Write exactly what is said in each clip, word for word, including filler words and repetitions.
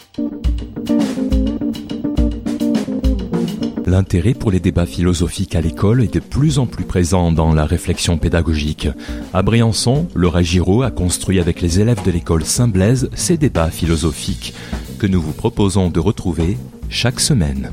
L'intérêt pour les débats philosophiques à l'école est de plus en plus présent dans la réflexion pédagogique. À Briançon, Laura Giraud a construit avec les élèves de l'école Saint-Blaise ces débats philosophiques que nous vous proposons de retrouver chaque semaine.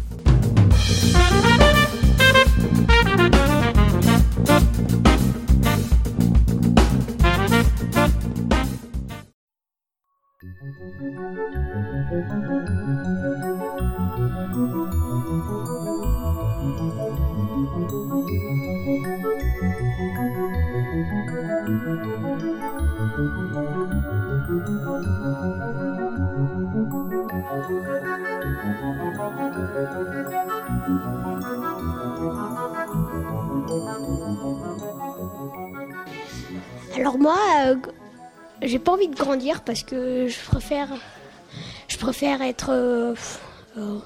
Alors moi, euh, j'ai pas envie de grandir parce que je préfère, je préfère être, euh, euh,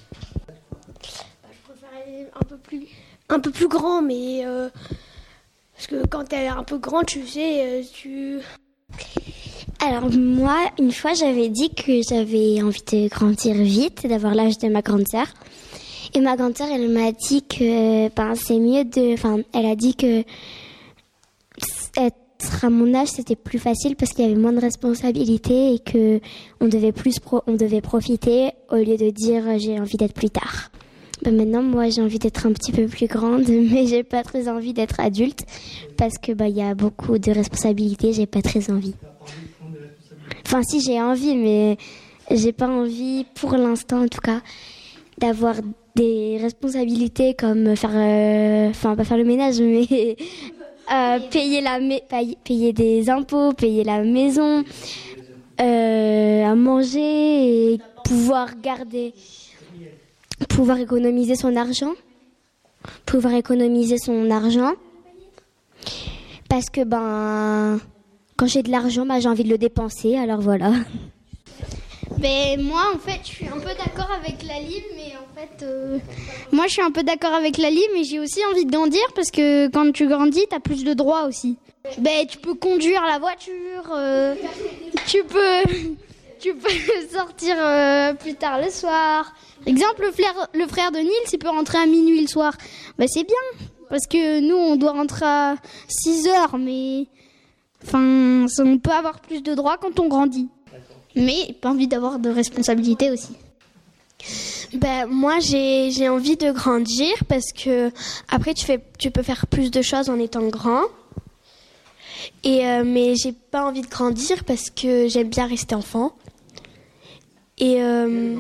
je préfère être un peu plus, un peu plus grand, mais euh, parce que quand t'es un peu grand, tu sais, euh, tu. Alors moi, une fois, j'avais dit que j'avais envie de grandir vite, d'avoir l'âge de ma grande sœur. Et ma grande sœur, elle m'a dit que, ben, c'est mieux de, enfin, elle a dit que être à mon âge, c'était plus facile parce qu'il y avait moins de responsabilités et que on devait plus, pro- on devait profiter au lieu de dire j'ai envie d'être plus tard. Ben maintenant, moi, j'ai envie d'être un petit peu plus grande, mais j'ai pas très envie d'être adulte parce que bah il y a beaucoup de responsabilités, j'ai pas très envie. Enfin, si j'ai envie, mais j'ai pas envie, pour l'instant en tout cas, d'avoir des responsabilités comme faire, euh, enfin pas faire le ménage, mais euh, payer la, payer, payer des impôts, payer la maison, euh, à manger et pouvoir garder, pouvoir économiser son argent, pouvoir économiser son argent, parce que ben quand j'ai de l'argent, ben j'ai envie de le dépenser, alors voilà. Ben, moi, en fait, je suis un peu d'accord avec Lali, mais en fait, euh, moi, je suis un peu d'accord avec Lali, mais j'ai aussi envie de grandir parce que quand tu grandis, t'as plus de droits aussi. Ben, tu peux conduire la voiture, euh, tu peux, tu peux sortir euh, plus tard le soir. Exemple, le frère, le frère de Nils, il peut rentrer à minuit le soir. Ben, c'est bien, parce que nous, on doit rentrer à six heures, mais enfin, on peut avoir plus de droits quand on grandit. Mais pas envie d'avoir de responsabilité aussi. Ben moi j'ai j'ai envie de grandir parce que après tu fais tu peux faire plus de choses en étant grand. Et euh, mais j'ai pas envie de grandir parce que j'aime bien rester enfant. Et euh,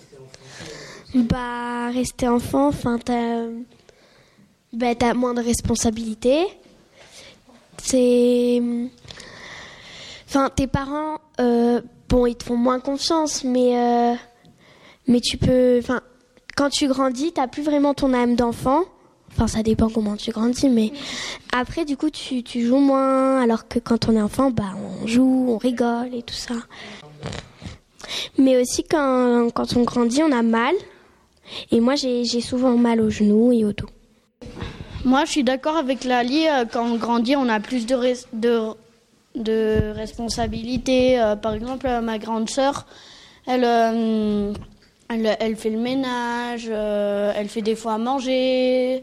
bah rester enfant, enfin t'as ben t'as moins de responsabilités. C'est enfin tes parents euh, bon, ils te font moins confiance, mais euh, mais tu peux, enfin, quand tu grandis, t'as plus vraiment ton âme d'enfant. Enfin, ça dépend comment tu grandis, mais après, du coup, tu tu joues moins, alors que quand on est enfant, bah, on joue, on rigole et tout ça. Mais aussi quand quand on grandit, on a mal. Et moi, j'ai j'ai souvent mal aux genoux et au dos. Moi, je suis d'accord avec Lali. Quand on grandit, on a plus de res- de de responsabilités. Euh, par exemple, euh, ma grande sœur, elle, euh, elle, elle fait le ménage, euh, elle fait des fois à manger.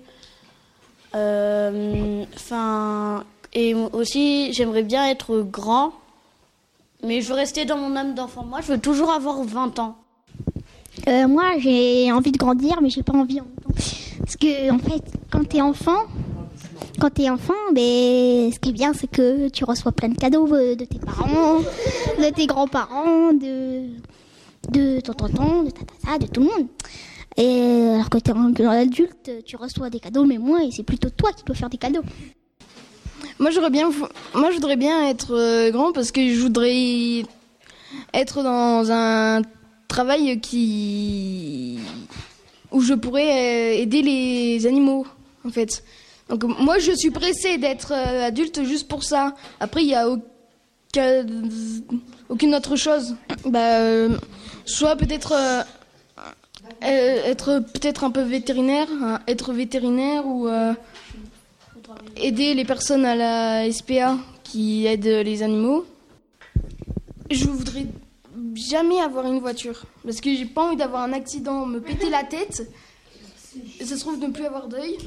Enfin, euh, et aussi, j'aimerais bien être grand, mais je veux rester dans mon âme d'enfant. Moi, je veux toujours avoir vingt ans. Euh, moi, j'ai envie de grandir, mais j'ai pas envie en même temps. Parce que, en fait, quand t'es enfant, Quand t'es enfant, ben, ce qui est bien, c'est que tu reçois plein de cadeaux de tes parents, de tes grands-parents, de, de ton tonton, de ta tata, de tout le monde. Et alors que t'es un adulte, tu reçois des cadeaux, mais moi, c'est plutôt toi qui dois faire des cadeaux. Moi, j'aurais bien, moi, je voudrais bien être grand parce que je voudrais être dans un travail qui, où je pourrais aider les animaux, en fait. Donc moi je suis pressée d'être euh, adulte juste pour ça. Après il y a aucun, aucune autre chose. Bah euh, soit peut-être euh, être peut-être un peu vétérinaire, hein, être vétérinaire ou euh, aider les personnes à la S P A qui aident les animaux. Je voudrais jamais avoir une voiture. Parce que j'ai pas envie d'avoir un accident, me péter la tête. Et ça se trouve de ne plus avoir d'œil.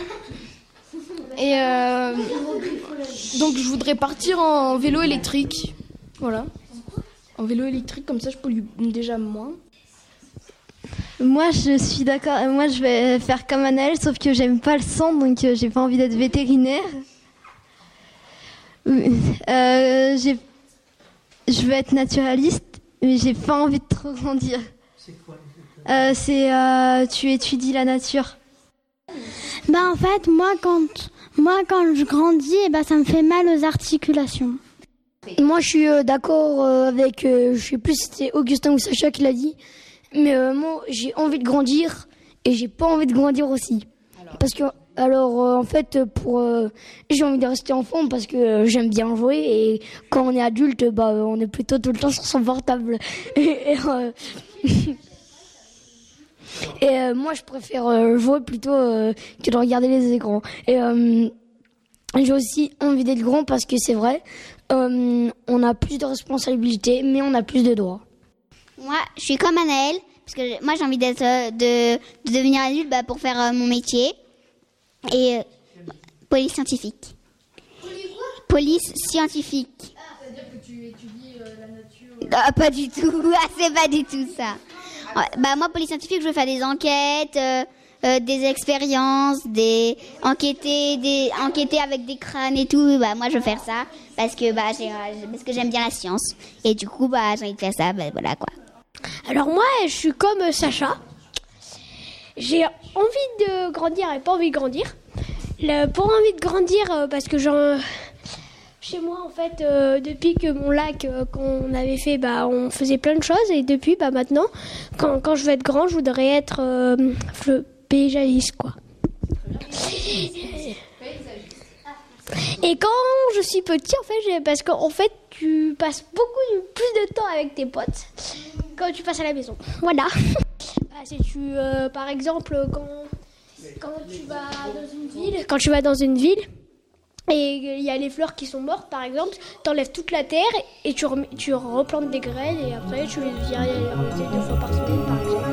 Et euh, donc je voudrais partir en vélo électrique. Voilà. En vélo électrique, comme ça je pollue déjà moins. Moi, je suis d'accord. Moi, je vais faire comme Anaëlle, sauf que j'aime pas le sang, donc euh, j'ai pas envie d'être vétérinaire. Euh, j'ai... Je veux être naturaliste, mais j'ai pas envie de trop grandir. C'est quoi euh, C'est euh, tu étudies la nature. Bah en fait, moi quand moi quand je grandis, eh ben, ça me fait mal aux articulations. Moi, je suis euh, d'accord euh, avec, euh, je sais plus si c'était Augustin ou Sacha qui l'a dit, mais euh, moi, j'ai envie de grandir et j'ai pas envie de grandir aussi. Alors. Parce que, alors, euh, en fait, pour, euh, j'ai envie de rester enfant parce que euh, j'aime bien jouer et quand on est adulte, bah, on est plutôt tout le temps sur son portable. Et, et, euh, et euh, moi, je préfère euh, jouer plutôt euh, que de regarder les écrans. Et euh, j'ai aussi envie d'être grand parce que c'est vrai. Euh, on a plus de responsabilités, mais on a plus de droits. Moi, je suis comme Anaëlle, parce que moi, j'ai envie d'être, euh, de, de devenir adulte bah, pour faire euh, mon métier. Et euh, police scientifique. Police scientifique. Ah, c'est-à-dire que tu étudies euh, la nature euh... Ah, pas du tout, ah, c'est pas du tout ça. Ouais, bah, moi, police scientifique, je veux faire des enquêtes... Euh, Euh, des expériences, des enquêter, des enquêter avec des crânes et tout. Bah moi je veux faire ça parce que bah j'ai, parce que j'aime bien la science et du coup bah j'ai envie de faire ça. Bah, voilà quoi. Alors moi je suis comme Sacha. J'ai envie de grandir et pas envie de grandir. Le, pour envie de grandir euh, parce que j'en chez moi en fait euh, depuis que mon lac euh, qu'on avait fait bah on faisait plein de choses et depuis bah maintenant quand quand je veux être grand je voudrais être euh, le paysagiste quoi. Et quand je suis petit en fait j'ai, parce qu'en fait tu passes beaucoup plus de temps avec tes potes quand tu passes à la maison. Voilà. Bah, si tu euh, par exemple quand quand tu vas dans une ville, quand tu vas dans une ville et il y a les fleurs qui sont mortes par exemple, t'enlèves toute la terre et tu, remets, tu replantes des graines et après tu viens les remonter deux fois par semaine par exemple.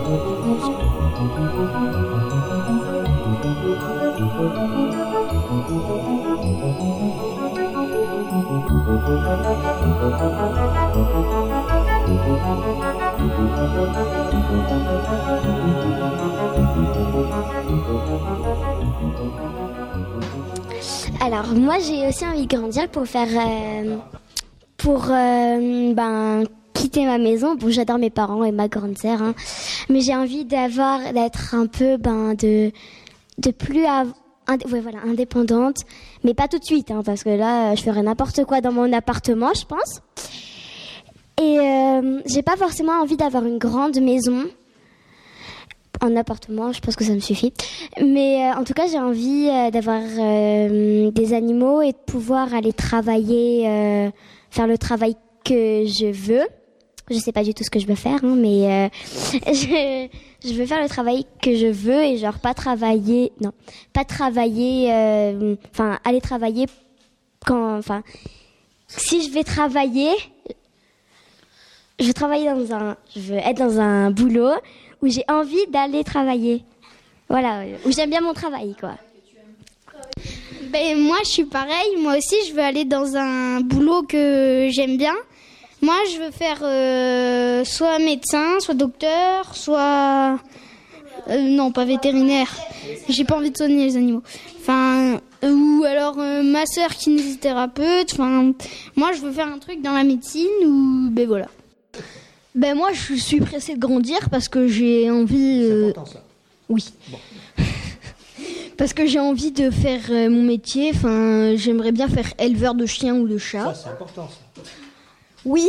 Alors moi j'ai aussi envie de grandir pour faire euh, pour euh, ben quitter ma maison. Bon j'adore mes parents et ma grande sœur hein, mais j'ai envie d'avoir d'être un peu ben de de plus av- ind- ouais, voilà indépendante, mais pas tout de suite hein, parce que là je ferais n'importe quoi dans mon appartement je pense. Et euh, j'ai pas forcément envie d'avoir une grande maison. En appartement, je pense que ça me suffit. Mais euh, en tout cas, j'ai envie euh, d'avoir euh, des animaux et de pouvoir aller travailler, euh, faire le travail que je veux. Je sais pas du tout ce que je veux faire, hein, mais euh, je, je veux faire le travail que je veux et genre pas travailler, non, pas travailler, enfin euh, aller travailler quand, enfin, si je vais travailler, je veux travailler dans un, je veux être dans un boulot où j'ai envie d'aller travailler. Voilà, où j'aime bien mon travail, quoi. Ben, moi, je suis pareil. Moi aussi, je veux aller dans un boulot que j'aime bien. Moi, je veux faire euh, soit médecin, soit docteur, soit... Euh, non, pas vétérinaire. J'ai pas envie de soigner les animaux. Enfin, ou alors euh, ma sœur kinésithérapeute. Enfin, moi, je veux faire un truc dans la médecine ou... Ben voilà. Ben moi, je suis pressée de grandir parce que j'ai envie... Euh... C'est important, ça. Oui. Bon. Parce que j'ai envie de faire euh, mon métier. Enfin, j'aimerais bien faire éleveur de chiens ou de chats. Ça, c'est important, ça. Oui.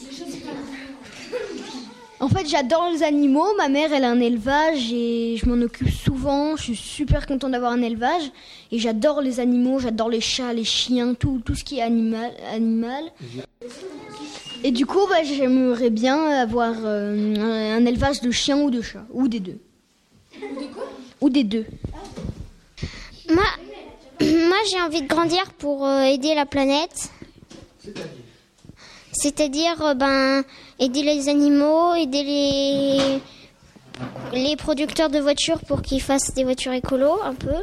En fait, j'adore les animaux. Ma mère, elle a un élevage et je m'en occupe souvent. Je suis super contente d'avoir un élevage. Et j'adore les animaux, j'adore les chats, les chiens, tout, tout ce qui est animal. animal. Et du coup, bah, j'aimerais bien avoir euh, un, un élevage de chiens ou de chats. Ou des deux. Ou des quoi ? Ou des deux. Moi, moi j'ai envie de grandir pour euh, aider la planète. C'est-à-dire, euh, ben, aider les animaux, aider les, les producteurs de voitures pour qu'ils fassent des voitures écolo, un peu.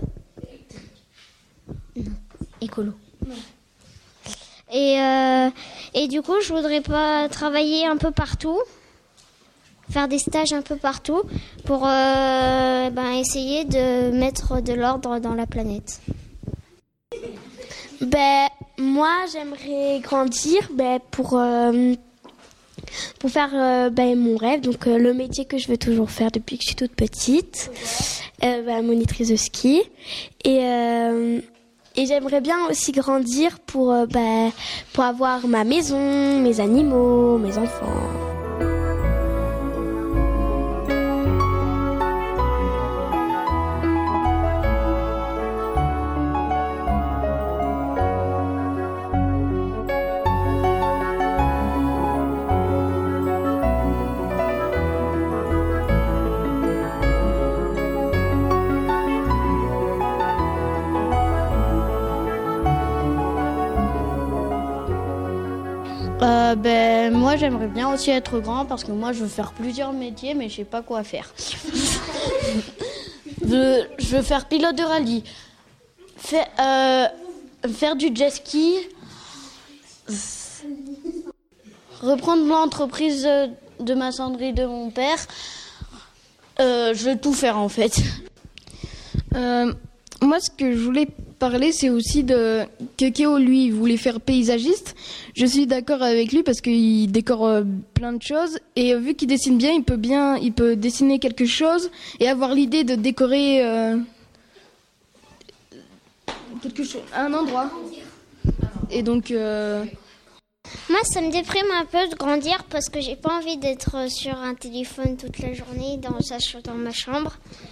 Non, écolo. Non. Et, euh, et du coup, je voudrais pas travailler un peu partout, faire des stages un peu partout pour euh, ben, essayer de mettre de l'ordre dans la planète. Ben, moi, j'aimerais grandir ben, pour, euh, pour faire euh, ben, mon rêve, donc euh, le métier que je veux toujours faire depuis que je suis toute petite, euh, ben, monitrice de ski. Et, euh, et j'aimerais bien aussi grandir pour, euh, ben, pour avoir ma maison, mes animaux, mes enfants. Euh, ben, moi, j'aimerais bien aussi être grand parce que moi, je veux faire plusieurs métiers, mais je sais pas quoi faire. je, je veux faire pilote de rallye, faire, euh, faire du jet ski, reprendre l'entreprise de maçonnerie de mon père. Euh, je veux tout faire en fait. Euh, moi, ce que je voulais parler, c'est aussi de que Kéo, lui, il voulait faire paysagiste. Je suis d'accord avec lui parce qu'il décore euh, plein de choses et euh, vu qu'il dessine bien, il peut bien, il peut dessiner quelque chose et avoir l'idée de décorer euh, quelque chose, un endroit. Et donc. Euh... Moi, ça me déprime un peu de grandir parce que j'ai pas envie d'être sur un téléphone toute la journée dans, dans ma chambre.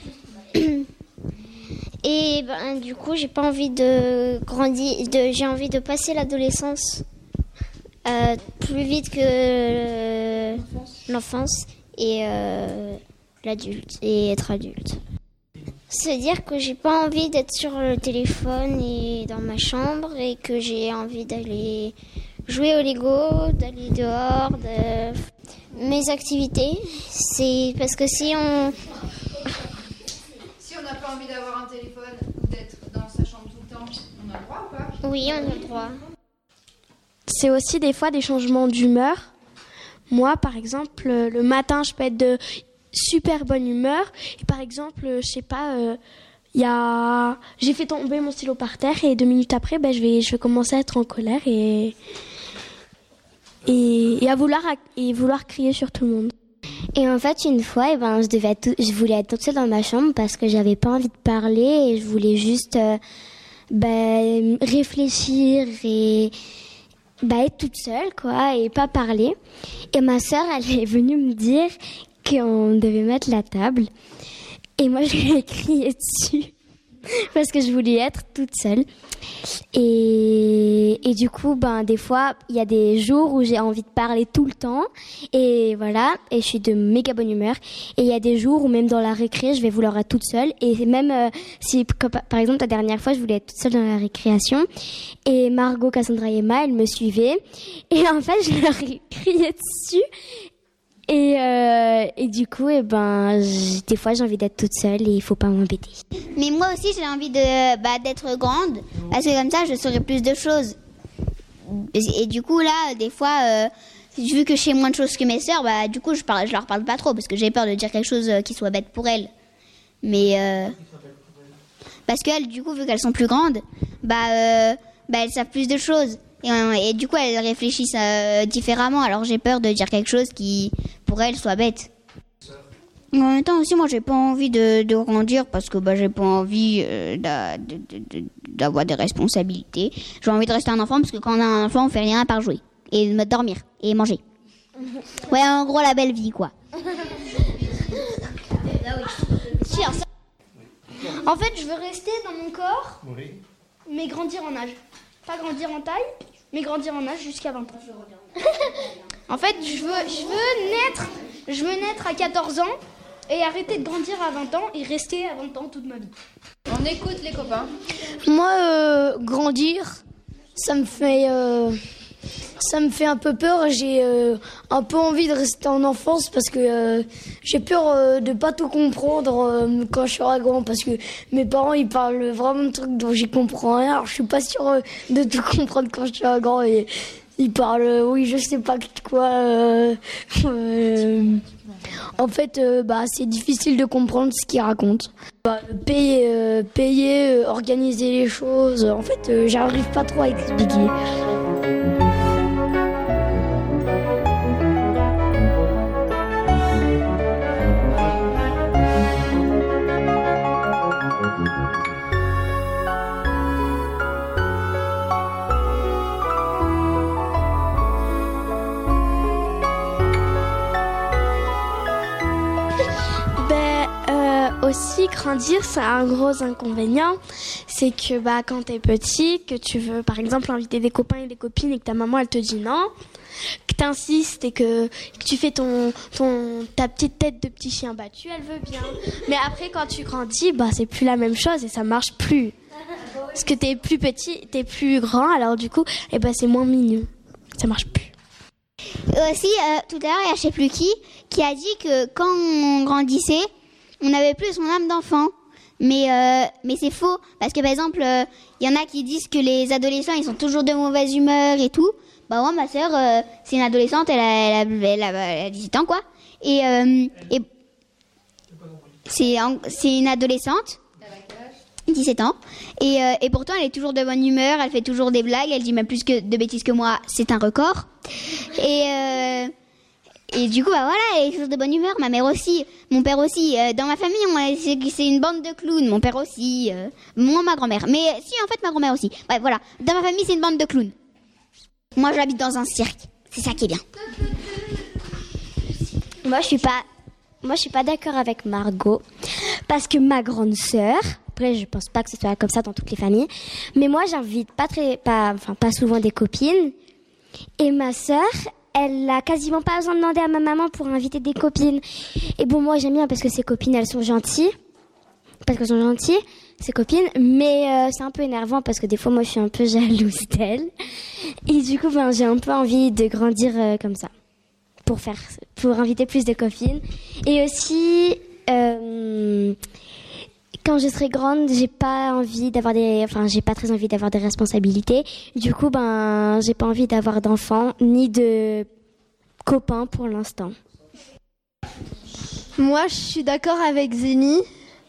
Et ben, du coup, j'ai pas envie de grandir, de, j'ai envie de passer l'adolescence euh, plus vite que euh, l'enfance et euh, l'adulte et être adulte. C'est-à-dire que j'ai pas envie d'être sur le téléphone et dans ma chambre et que j'ai envie d'aller jouer au Lego, d'aller dehors, de mes activités. C'est parce que si on Si on n'a pas envie d'avoir un téléphone ou d'être dans sa chambre tout le temps, on a le droit ou pas ? Oui, on a le droit. C'est aussi des fois des changements d'humeur. Moi, par exemple, le matin, je peux être de super bonne humeur. Et par exemple, je sais pas, euh, y a... j'ai fait tomber mon stylo par terre et deux minutes après, ben, je vais, je vais commencer à être en colère et, et, et à vouloir, et vouloir crier sur tout le monde. Et en fait, une fois, eh ben, je devais être, je voulais être toute seule dans ma chambre parce que j'avais pas envie de parler et je voulais juste euh, ben, réfléchir et ben, être toute seule, quoi, et pas parler. Et ma sœur, elle est venue me dire qu'on devait mettre la table. Et moi, je lui ai crié dessus parce que je voulais être toute seule. Et, et du coup, ben, des fois, il y a des jours où j'ai envie de parler tout le temps. Et voilà, et je suis de méga bonne humeur. Et il y a des jours où même dans la récré, je vais vouloir être toute seule. Et même euh, si, comme, par exemple, la dernière fois, je voulais être toute seule dans la récréation. Et Margot, Cassandra et Emma, elles me suivaient. Et en fait, je leur ai crié dessus. Et, euh, et du coup, eh ben, des fois, j'ai envie d'être toute seule et il faut pas m'embêter. Mais moi aussi, j'ai envie de, bah, d'être grande, parce que comme ça, je saurai plus de choses. Et, et du coup, là, des fois, euh, vu que je sais moins de choses que mes sœurs, bah, du coup, je, parle, je leur parle pas trop, parce que j'ai peur de dire quelque chose qui soit bête pour elles. Mais, euh, parce qu'elles, du coup, vu qu'elles sont plus grandes, bah, euh, bah, elles savent plus de choses. Et, et du coup, elles réfléchissent euh, différemment. Alors, j'ai peur de dire quelque chose qui, pour elles, soit bête. En même temps aussi, moi, j'ai pas envie de, de grandir parce que bah, j'ai pas envie euh, d'a, de, de, de, d'avoir des responsabilités. J'ai envie de rester un enfant parce que quand on a un enfant, on fait rien à part jouer et dormir et manger. Ouais, en gros, la belle vie, quoi. En fait, je veux rester dans mon corps, mais grandir en âge. Pas grandir en taille, mais grandir en âge jusqu'à vingt ans. En fait, je veux, je veux naître, je veux naître à quatorze ans et arrêter de grandir à vingt ans et rester à vingt ans toute ma vie. On écoute les copains. Moi, euh, grandir, ça me fait, euh, Ça me fait un peu peur. J'ai euh, un peu envie de rester en enfance parce que euh, j'ai peur euh, de pas tout comprendre euh, quand je serai grand. Parce que mes parents, ils parlent vraiment de trucs dont j'y comprends rien. Alors, je suis pas sûre euh, de tout comprendre quand je serai grand. Et ils parlent, euh, oui, je sais pas quoi. Euh, euh, en fait, euh, bah, c'est difficile de comprendre ce qu'ils racontent. Bah, payer, euh, payer, euh, organiser les choses. En fait, euh, j'arrive pas trop à expliquer. Aussi, grandir, c'est un gros inconvénient. C'est que bah, quand t'es petit, que tu veux par exemple inviter des copains et des copines et que ta maman elle te dit non, que t'insistes et que, que tu fais ton, ton, ta petite tête de petit chien battu, elle veut bien. Mais après, quand tu grandis, bah, c'est plus la même chose et ça marche plus. Parce que t'es plus petit, t'es plus grand, alors du coup, eh ben, c'est moins mignon. Ça marche plus. Aussi, euh, tout à l'heure, il y a je sais plus qui, qui a dit que quand on grandissait, on n'avait plus son âme d'enfant, mais euh, mais c'est faux parce que par exemple, il euh, y en a qui disent que les adolescents ils sont toujours de mauvaise humeur et tout. Bah moi ma sœur euh, c'est une adolescente, elle a elle a, elle a, elle a dix-huit ans quoi, et euh, et c'est c'est une adolescente, dix-sept ans, et euh, et pourtant elle est toujours de bonne humeur, elle fait toujours des blagues, elle dit même plus que de bêtises que moi, c'est un record, et euh, Et du coup, bah voilà, elle est toujours de bonne humeur. Ma mère aussi, mon père aussi. Euh, dans ma famille, on a, c'est, c'est une bande de clowns. Mon père aussi. Euh, moi, ma grand-mère. Mais si, en fait, ma grand-mère aussi. Ouais, voilà. Dans ma famille, c'est une bande de clowns. Moi, j'habite dans un cirque. C'est ça qui est bien. Moi, je suis pas, moi, je suis pas d'accord avec Margot. Parce que ma grande sœur, après, je pense pas que ce soit comme ça dans toutes les familles. Mais moi, j'invite pas très, pas, enfin, pas souvent des copines. Et ma sœur, elle a quasiment pas besoin de demander à ma maman pour inviter des copines. Et bon, moi, j'aime bien parce que ses copines, elles sont gentilles. Parce qu'elles sont gentilles, ses copines. Mais euh, c'est un peu énervant parce que des fois, moi, je suis un peu jalouse d'elle. Et du coup, ben, j'ai un peu envie de grandir euh, comme ça. Pour faire, pour inviter plus de copines. Et aussi, euh, quand je serai grande, j'ai pas envie d'avoir des, enfin, j'ai pas très envie d'avoir des responsabilités. Du coup, ben, j'ai pas envie d'avoir d'enfants ni de copains pour l'instant. Moi, je suis d'accord avec Zénie.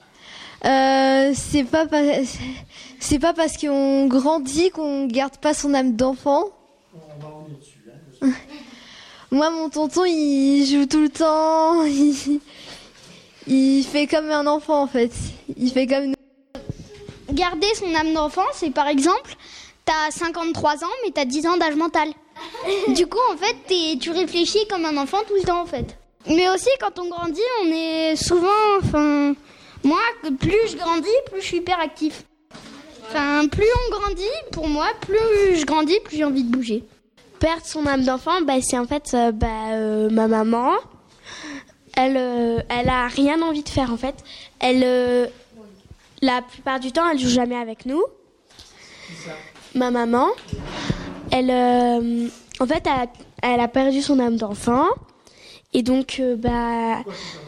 Euh, c'est pas pas, c'est pas parce qu'on grandit qu'on garde pas son âme d'enfant. On va revenir dessus. Hein, moi, mon tonton, il joue tout le temps. Il, il fait comme un enfant, en fait. Il fait comme nous. Garder son âme d'enfant, c'est par exemple, t'as cinquante-trois ans, mais t'as dix ans d'âge mental. Du coup, en fait, t'es, tu réfléchis comme un enfant tout le temps, en fait. Mais aussi, quand on grandit, on est souvent, enfin, moi, plus je grandis, plus je suis hyper actif. Enfin, plus on grandit, pour moi, plus je grandis, plus j'ai envie de bouger. Perdre son âme d'enfant, bah, c'est en fait euh, bah, euh, ma maman. Elle, euh, elle a rien envie de faire en fait. Elle, euh, la plupart du temps, elle joue jamais avec nous. Ma maman, elle, euh, en fait, elle a, elle a perdu son âme d'enfant et donc, euh, bah,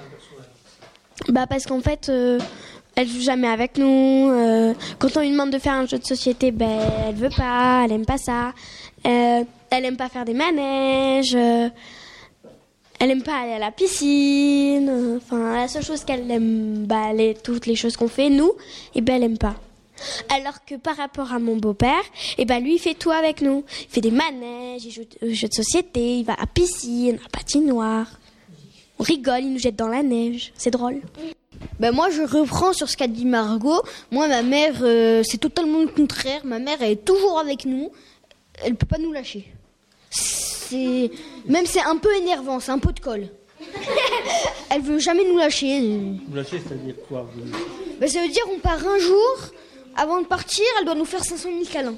bah parce qu'en fait, euh, elle joue jamais avec nous. Euh, quand on lui demande de faire un jeu de société, ben elle veut pas, elle aime pas ça. Euh, elle aime pas faire des manèges. Euh, Elle aime pas aller à la piscine. Enfin, la seule chose qu'elle aime, bah, les, toutes les choses qu'on fait, nous, et ben, elle aime pas. Alors que par rapport à mon beau-père, et ben, lui, il fait tout avec nous. Il fait des manèges, il joue aux jeux de société, il va à la piscine, à la patinoire. On rigole, il nous jette dans la neige. C'est drôle. Ben moi, je reprends sur ce qu'a dit Margot. Moi, ma mère, euh, c'est totalement le contraire. Ma mère, elle est toujours avec nous. Elle peut pas nous lâcher. C'est... Même c'est un peu énervant, c'est un pot de colle. Elle veut jamais nous lâcher. Vous lâcher, c'est-à-dire quoi vous... Ben, ça veut dire on part un jour, avant de partir, elle doit nous faire cinq cent mille câlins.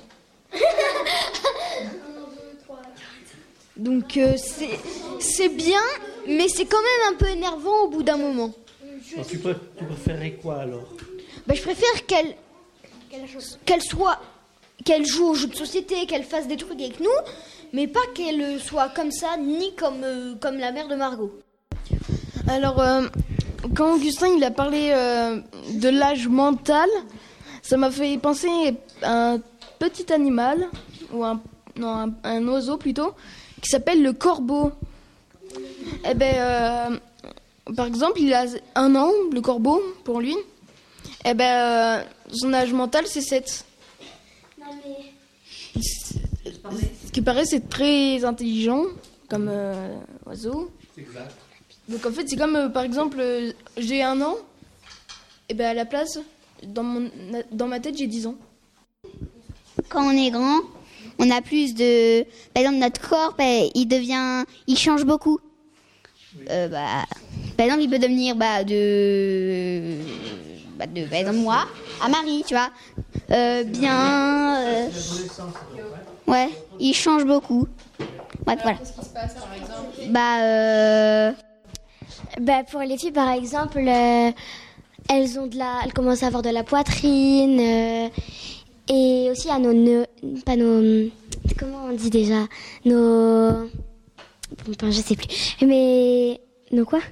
Donc euh, c'est... c'est bien, mais c'est quand même un peu énervant au bout d'un moment. Alors, tu, pré- tu préférerais quoi alors? Ben, je préfère qu'elle... qu'elle soit... qu'elle joue aux jeux de société, qu'elle fasse des trucs avec nous, mais pas qu'elle soit comme ça, ni comme, euh, comme la mère de Margot. Alors, euh, quand Augustin il a parlé euh, de l'âge mental, ça m'a fait penser à un petit animal, ou un, non, un, un oiseau plutôt, qui s'appelle le corbeau. Eh ben, euh, par exemple, il a un an, le corbeau, pour lui. Eh ben, euh, son âge mental, c'est sept. Non mais... Ce qui paraît, c'est très intelligent comme euh, oiseau. Exact. Donc en fait, c'est comme, euh, par exemple, euh, j'ai un an, et ben à la place, dans, mon, dans ma tête, j'ai dix ans. Quand on est grand, on a plus de... Par exemple, notre corps, bah, il devient... Il change beaucoup. Euh, bah, par exemple, il peut devenir bah, de... Bah, de... Par exemple, moi, à Marie, tu vois. Euh, bien... Euh... Ouais, il change beaucoup. Ouais, voilà. Qu'est-ce qui se passe, par exemple? Bah, euh... Bah, pour les filles, par exemple, euh, elles ont de la, elles commencent à avoir de la poitrine euh, et aussi à nos, nœuds, pas nos, comment on dit déjà, nos, enfin, je sais plus, mais nos quoi?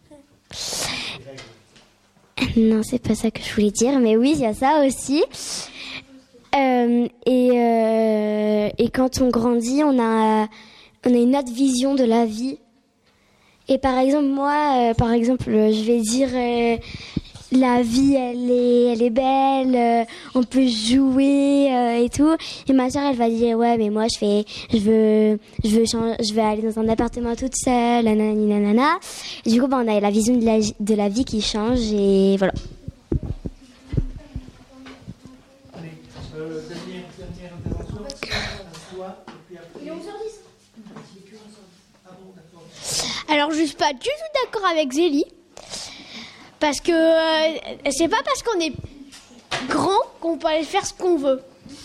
Non, c'est pas ça que je voulais dire, mais oui, il y a ça aussi. Euh, et euh, et quand on grandit, on a, on a une autre vision de la vie. Et par exemple, moi, euh, par exemple, je vais dire, euh, la vie, elle est, elle est belle, euh, on peut jouer euh, et tout. Et ma soeur, elle va dire, ouais, mais moi, je fais, je veux, je veux, changer, je veux aller dans un appartement toute seule, nanani, nanana. Et du coup, bah, on a la vision de la, de la vie qui change et voilà. Allez, euh, dernière, dernière intervention. Toi, et puis après. Il est onze heures dix. Alors, je suis pas du tout d'accord avec Zélie. Parce que euh, c'est pas parce qu'on est grand qu'on peut aller faire ce qu'on veut.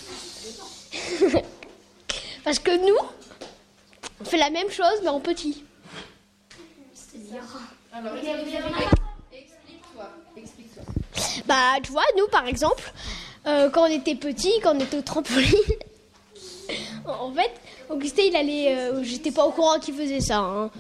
Parce que nous, on fait la même chose, mais en petit. Alors, explique-toi. Explique-toi. Bah, tu vois, nous, par exemple, euh, quand on était petit, quand on était au trampoline, en fait, Augustin, il allait... Euh, j'étais pas au courant qu'il faisait ça, hein.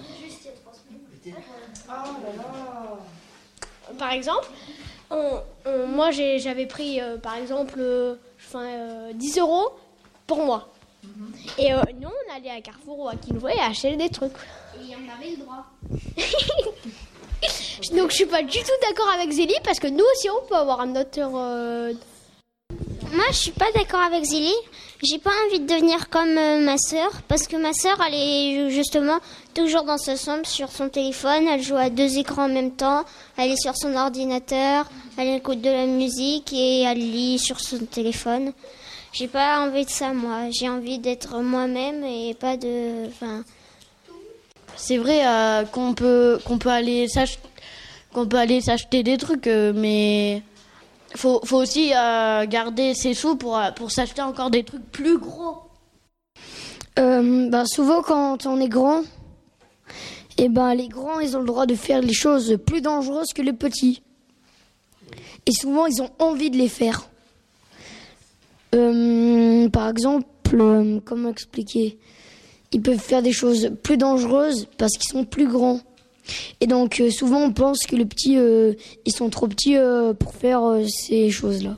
Par exemple, on, on, moi j'ai, j'avais pris euh, par exemple euh, enfin, euh, dix euros pour moi. Mm-hmm. Et euh, nous on allait à Carrefour ou à Kinvo et acheter des trucs. Et on avait le droit. Donc je suis pas du tout d'accord avec Zélie parce que nous aussi on peut avoir un autre... Euh... Moi je suis pas d'accord avec Zélie. J'ai pas envie de devenir comme euh, ma sœur parce que ma sœur elle est justement toujours dans sa chambre sur son téléphone, elle joue à deux écrans en même temps, elle est sur son ordinateur, elle écoute de la musique et elle lit sur son téléphone. J'ai pas envie de ça moi, j'ai envie d'être moi-même et pas de... Enfin... C'est vrai euh, qu'on peut qu'on peut aller s'acheter qu'on peut aller s'acheter des trucs euh, mais faut faut aussi euh, garder ses sous pour pour s'acheter encore des trucs plus gros. Euh, ben souvent quand on est grand, et eh ben les grands ils ont le droit de faire les choses plus dangereuses que les petits. Et souvent ils ont envie de les faire. Euh, par exemple, euh, comment expliquer ? Ils peuvent faire des choses plus dangereuses parce qu'ils sont plus grands. Et donc euh, souvent on pense que les petits, euh, ils sont trop petits euh, pour faire euh, ces choses-là.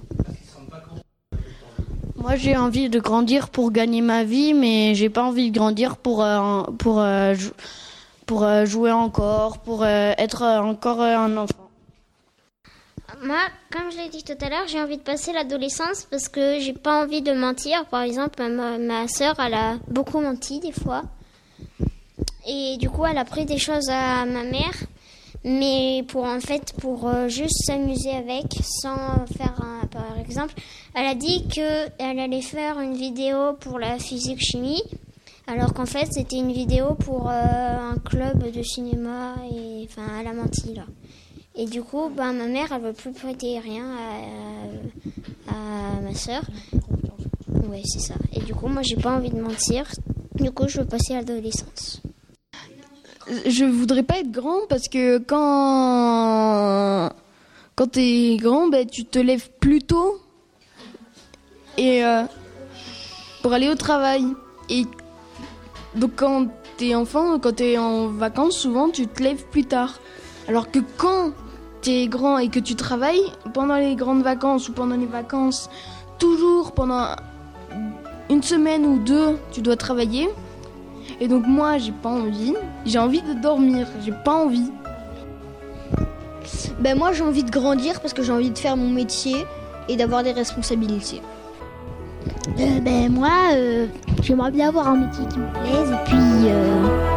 Moi j'ai envie de grandir pour gagner ma vie, mais j'ai pas envie de grandir pour euh, pour euh, jou- pour euh, jouer encore, pour euh, être encore euh, un enfant. Moi, comme je l'ai dit tout à l'heure, j'ai envie de passer l'adolescence parce que j'ai pas envie de mentir. Par exemple, ma, ma sœur, elle a beaucoup menti des fois. Et du coup, elle a pris des choses à ma mère, mais pour en fait, pour euh, juste s'amuser avec, sans faire un... Par exemple, elle a dit qu'elle allait faire une vidéo pour la physique-chimie, alors qu'en fait, c'était une vidéo pour euh, un club de cinéma, et enfin, elle a menti, là. Et du coup, bah, ma mère, elle veut plus prêter rien à, à, à ma sœur. Ouais, c'est ça. Et du coup, moi, j'ai pas envie de mentir. Du coup, je veux passer à l'adolescence. Je voudrais pas être grand parce que quand quand t'es grand, ben tu te lèves plus tôt et euh, pour aller au travail. Et donc quand t'es enfant, quand t'es en vacances, souvent tu te lèves plus tard. Alors que quand t'es grand et que tu travailles, pendant les grandes vacances ou pendant les vacances, toujours pendant une semaine ou deux, tu dois travailler. Et donc moi, j'ai pas envie. J'ai envie de dormir. J'ai pas envie. Ben moi, j'ai envie de grandir parce que j'ai envie de faire mon métier et d'avoir des responsabilités. Euh, ben moi, euh, j'aimerais bien avoir un métier qui me plaise et puis... Euh